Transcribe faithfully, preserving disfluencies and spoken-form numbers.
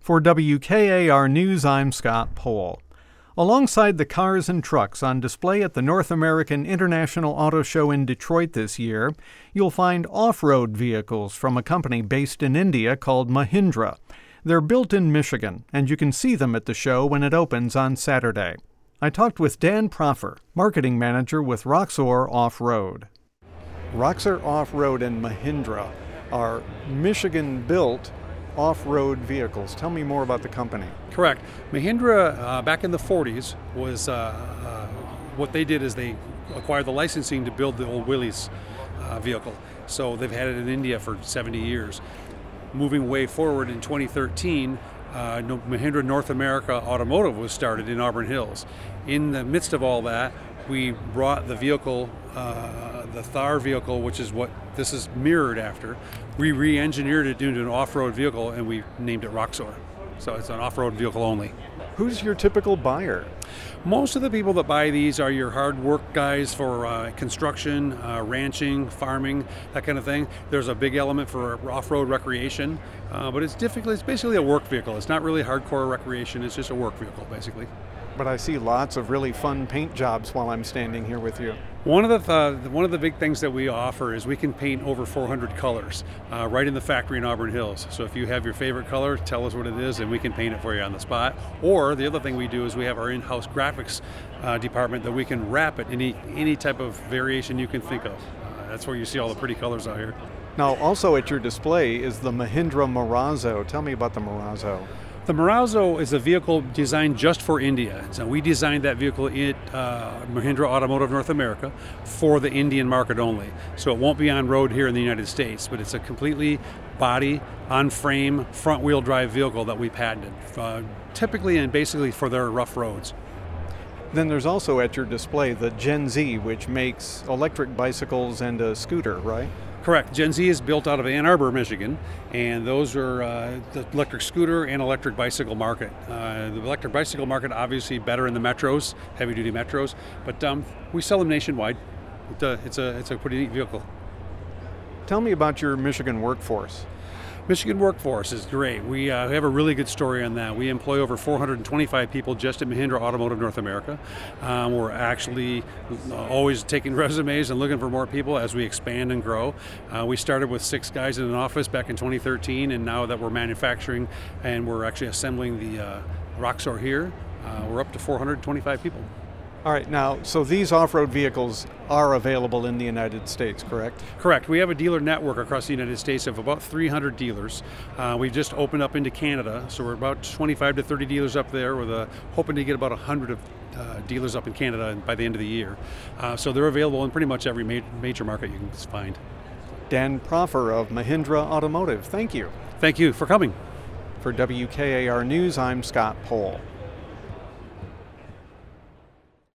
For W K A R News, I'm Scott Pohl. Alongside the cars and trucks on display at the North American International Auto Show in Detroit this year, you'll find off-road vehicles from a company based in India called Mahindra. They're built in Michigan, and you can see them at the show when it opens on Saturday. I talked with Dan Proffer, marketing manager with Roxor Off-Road. Roxor Off-Road and Mahindra are Michigan-built off-road vehicles. Tell me more about the company. Correct. Mahindra, uh, back in the forties, was uh, uh, what they did is they acquired the licensing to build the old Willys uh, vehicle. So they've had it in India for seventy years. Moving way forward in twenty thirteen, uh, Mahindra North America Automotive was started in Auburn Hills. In the midst of all that, we brought the vehicle, uh, the Thar vehicle, which is what this is mirrored after. We re-engineered it into an off-road vehicle, and we named it Roxor. So it's an off-road vehicle only. Who's your typical buyer? Most of the people that buy these are your hard work guys for uh, construction, uh, ranching, farming, that kind of thing. There's a big element for off-road recreation, uh, but it's difficult. It's basically a work vehicle. It's not really hardcore recreation. It's just a work vehicle, basically. But I see lots of really fun paint jobs while I'm standing here with you. One of the uh, one of the big things that we offer is we can paint over four hundred colors uh, right in the factory in Auburn Hills. So if you have your favorite color, tell us what it is, and we can paint it for you on the spot. Or the other thing we do is we have our in-house graphics uh, department that we can wrap it any any type of variation you can think of. Uh, that's where you see all the pretty colors out here. Now, also at your display is the Mahindra Marazzo. Tell me about the Marazzo. The Marazzo is a vehicle designed just for India. So we designed that vehicle at uh, Mahindra Automotive North America for the Indian market only. So it won't be on road here in the United States, but it's a completely body, on-frame, front-wheel drive vehicle that we patented, uh, typically and basically for their rough roads. Then there's also at your display the Gen Z, which makes electric bicycles and a scooter, right? Correct. Gen Z is built out of Ann Arbor, Michigan, and those are uh, the electric scooter and electric bicycle market. Uh, the electric bicycle market obviously better in the metros, heavy-duty metros, but um, we sell them nationwide. It, uh, it's a it's a pretty neat vehicle. Tell me about your Michigan workforce. Michigan workforce is great. We uh, have a really good story on that. We employ over four hundred twenty-five people just at Mahindra Automotive North America. Um, we're actually always taking resumes and looking for more people as we expand and grow. Uh, we started with six guys in an office back in twenty thirteen, and now that we're manufacturing and we're actually assembling the uh, Roxor here, uh, we're up to four hundred twenty-five people. All right, now, so these off-road vehicles are available in the United States, correct? Correct. We have a dealer network across the United States of about three hundred dealers. Uh, we've just opened up into Canada, so we're about twenty-five to thirty dealers up there, with a, hoping to get about one hundred of uh, dealers up in Canada by the end of the year. Uh, so they're available in pretty much every ma- major market you can find. Dan Proffer of Mahindra Automotive, thank you. Thank you for coming. For W K A R News, I'm Scott Pohl.